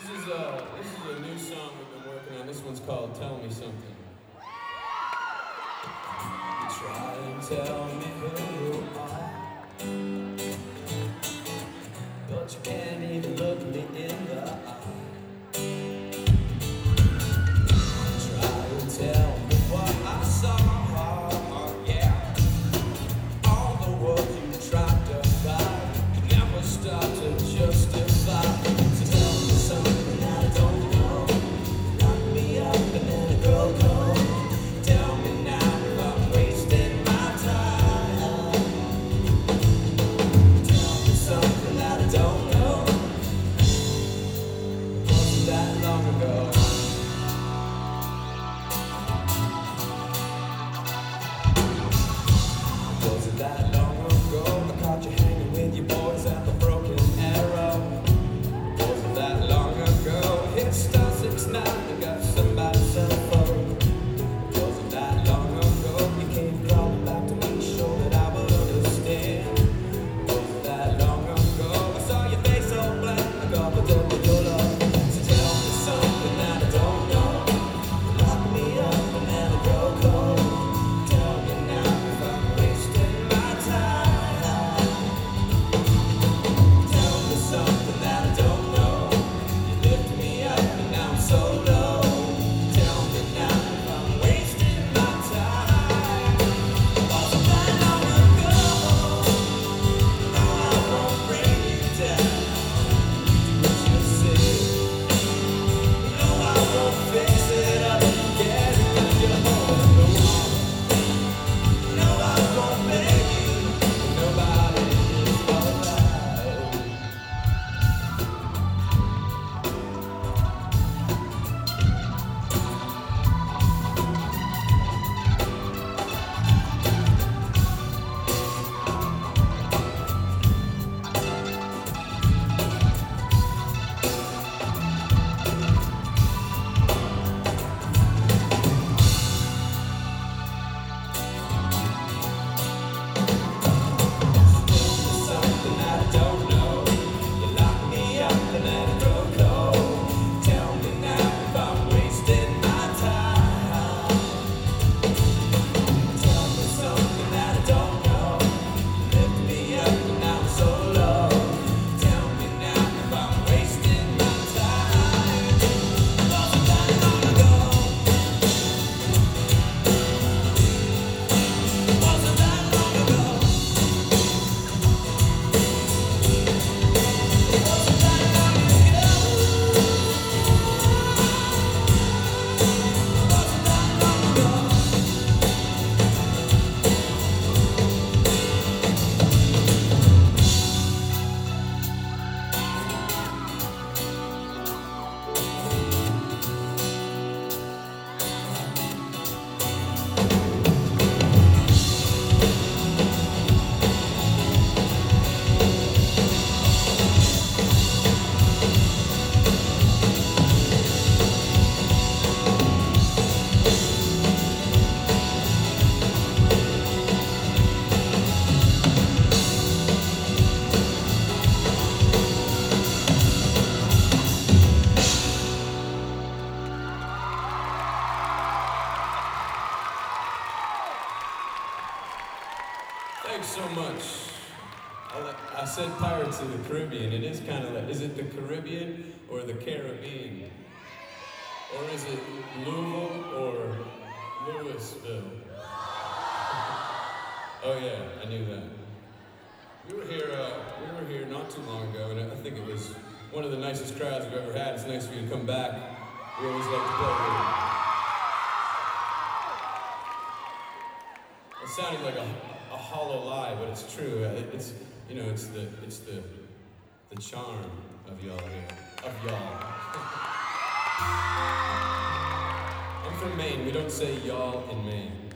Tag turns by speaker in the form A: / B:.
A: This is a new song we've been working on. This one's called Tell Me Something. You try and tell me who you are, but you can't even look me in the eye. Try and tell me what I saw, yeah. All the words you tried to fight never stop to justify. That long ago, I caught you hanging with your boys at the Broken Arrow. Wasn't that long ago? Hit star 6-9 and got somebody's cell phone. Wasn't that long ago? You came crawling back to me, sure that I would understand. Wasn't that long ago? I saw your face all black, I got the door with your love. So tell me something that I don't know. Lock me up and let it grow cold. Tell me now if I'm wasting my time. Tell me something that I don't know. You lift me up and now I'm so low. Tell me now if I'm wasting my time. Wasn't that long ago? No, I won't bring you down. You do what you say. No, I won't fix it up again. 'Cause you're holding the wall. No, I won't beg you. Nobody is allowed. Something I don't know. You lock me up and let it grow cold. Tell me now if I'm wasting my time. Tell me something that I don't know. You lift me up and now I'm so low. Tell me now if I'm wasting my time. Wasn't that long ago? Wasn't that long ago? Wasn't that long ago? Wasn't that long ago? Thanks so much. I said Pirates of the Caribbean. It is kind of like, is it the Caribbean or the Caribbean? Or is it Louisville or Louisville? Oh yeah, I knew that. We were here not too long ago, and I think it was one of the nicest crowds we've ever had. It's nice for you to come back. We always like to play with you. It sounded like a hollow lie, but it's true. It's the charm of y'all here, of y'all. I'm from Maine. We don't say y'all in Maine.